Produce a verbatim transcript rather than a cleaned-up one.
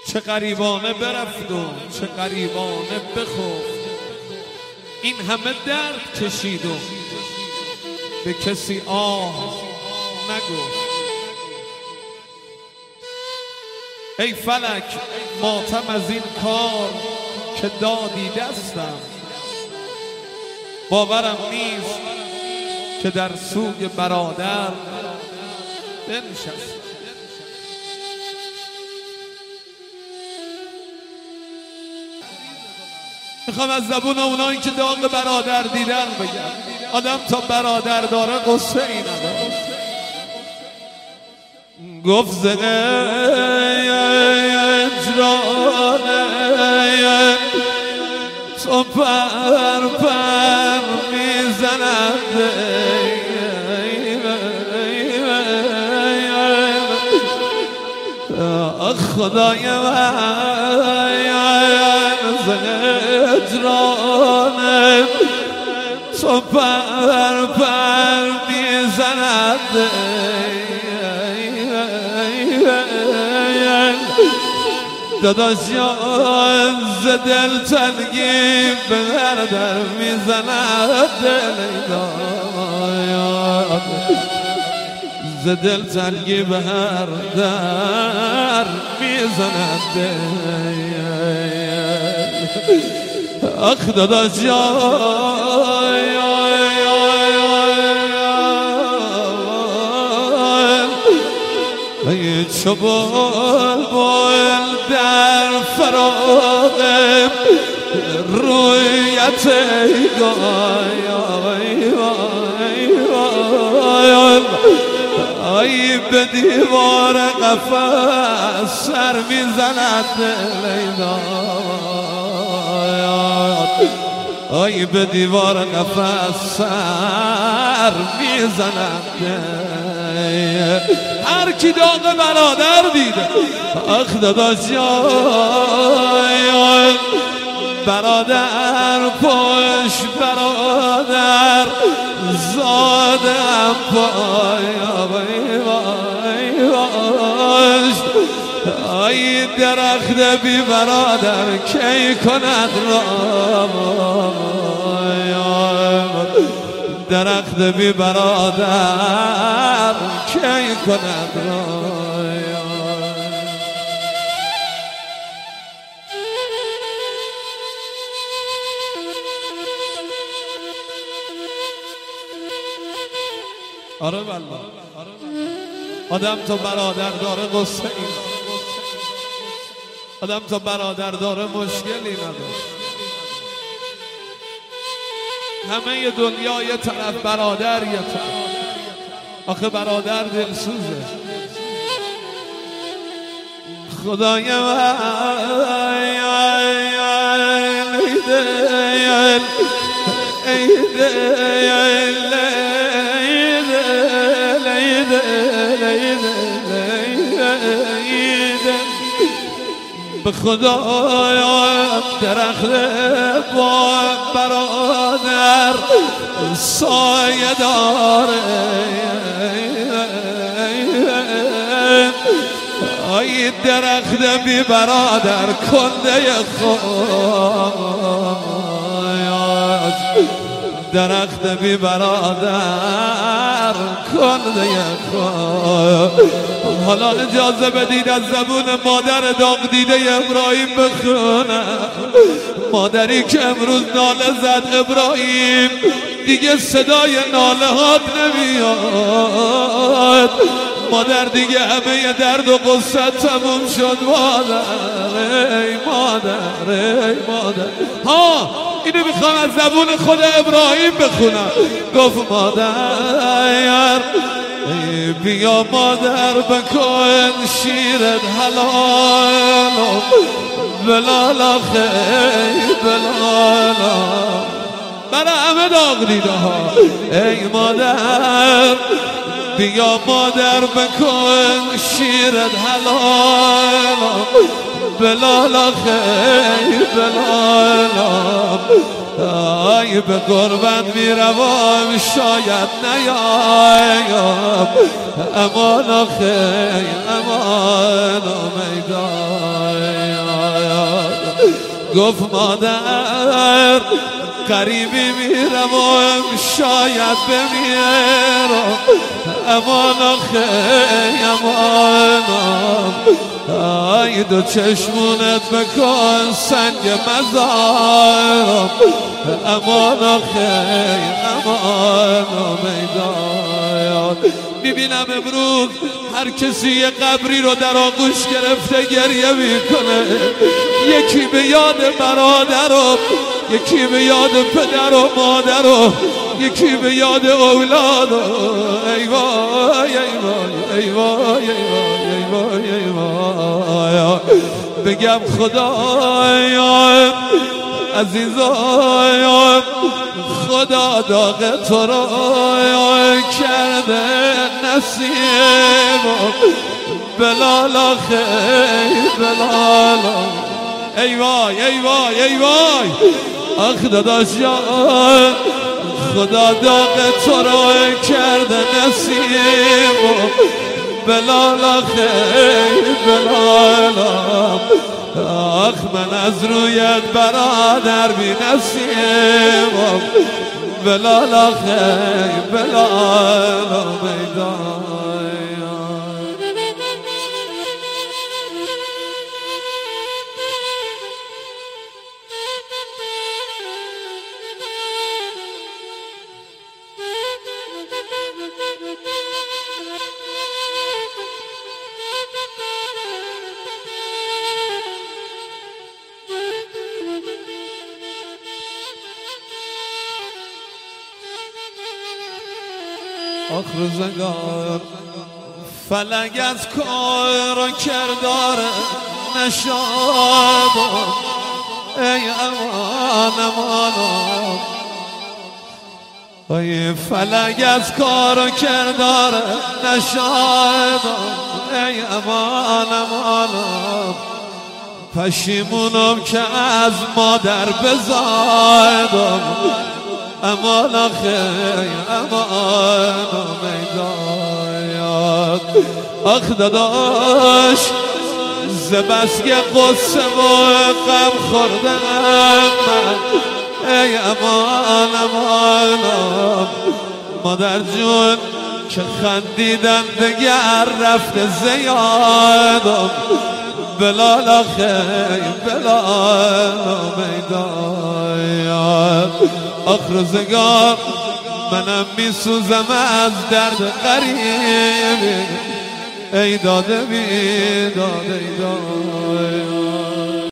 چه غریبانه برفت و چه غریبانه بخفت، این همه درد کشید و به کسی آه نگفت. ای فلک ماتم از این کار که دادی دستم، باورم نیست که در سوی برادر بنشستم. میخوام از زبون اونایی که داغ برادر دیدن بگم، آدم تا برادر داره قصه ای نداره. گفت ز اجرانه تو پر پر میزند، خدای من ز اجرانه تو پر پر میزند، داداش جان ز دل تنگی به هر در میزند، ز دل تنگی به هر در میزند. آخ داداش جان ای چو بلبل در فراق رویت ای به دیوار قفس سر میزند لیلا، ای به دیوار قفس سر میزند. هر کی داغ برادر دیده آخ داداش جان، برادر پشت برادر زادم پای پشت، ای درخت بی برادر کی کند رام، درخت بی برادر کی کند رام. آره والله آدم تا برادر داره قصه ای، آدم تا برادر داره مشکلی نداره. همه دنیا یه طرف، برادر یه طرف. آخه برادر دلسوزه. خدای من به خدایا درخت با برادر سایه داره، ای درخت بی برادر کنده خواهد، درخت بی برادر کنده خواهد. حالا اجازه بدید از زبون مادر داغ دیده ابراهیم بخونم، مادری که امروز ناله زد ابراهیم دیگه صدای ناله هات نمیاد، مادر دیگه همه درد و قصه تموم شد. مادر ای مادر ای مادر، ها اینو میخوام از زبون خود ابراهیم بخونم. گفت مادر بیا مادر بکن شیرت حلال، بلالا خی بلالا، برای همه داغ دیده ها. ای مادر بیا مادر بکن شیرت حلال، بلالا خی بلالا، ای به قربت میروم شاید نیایم، امان خی امان میدان. گفت مادر قریبی میرم و شاید بمیرم، امان آخه امانم، ای دو چشمونت بکن سنگ مزارم، امان آخه امانم ایدایان. میبینم امروز هر کسی یه قبری رو در آغوش گرفته گریه میکنه، یکی به یاد برادرم، یکی به یاد پدر و مادرم، یکی به یاد اولادم. ای وای ای وای ای وای ای وای ای وای. بگم خدایا عزیزایا، خدا داغ تو را کرده نصیب، بلال آخه بلال. ای وای ای وای ای وای. آخ داداش جان، خدا داغ تو را کرده نصیب، بلال آخه بلالم. آخ من از رویت برادر بی نصیبم، بلال آخه بلالم ایدان. آخ روزگار فلک از کار و کردار نشابم، ای امان امانم، ای فلک از کار و کردار نشابم، ای امان امانم. پشیمونم که از مادر بزادم، امان آخه امان میداید. آخ داداش ز بس که قصه و غم خوردم من، ای امان امانم. مادر جون که خندیدن دگر رفته زیادم، بلال آخه بلال میداید. آخ روزگار منم میسوزم از درد غریب، ای داده بی داده ای داده.